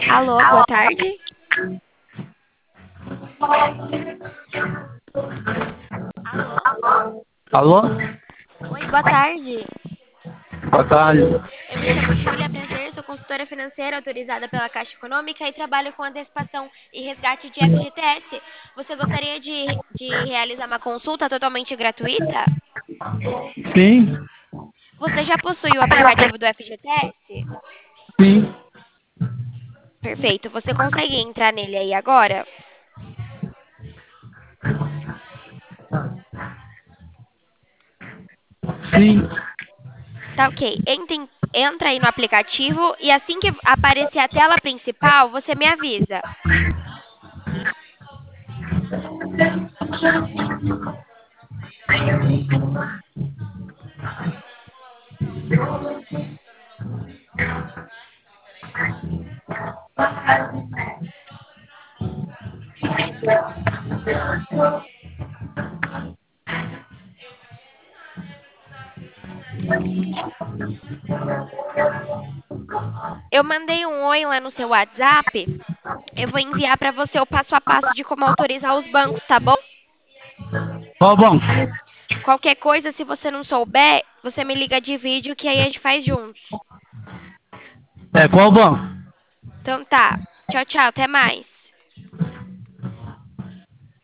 Alô, boa tarde. Alô? Alô? Oi, boa tarde. Boa tarde. Eu me chamo Júlia, prazer, sou consultora financeira autorizada pela Caixa Econômica e trabalho com antecipação e resgate de FGTS. Você gostaria de realizar uma consulta totalmente gratuita? Sim, Você já possui o aplicativo do FGTS? sim, Perfeito. Você consegue entrar nele aí agora? sim. Tá ok. Entra aí no aplicativo e assim que aparecer a tela principal, você me avisa. Eu mandei um oi lá no seu WhatsApp. Eu vou enviar para você o passo a passo de como autorizar os bancos, tá bom? Qual banco? Qualquer coisa, se você não souber, você me liga de vídeo que aí a gente faz juntos. Qual banco? Então tá. Tchau, tchau. Até mais.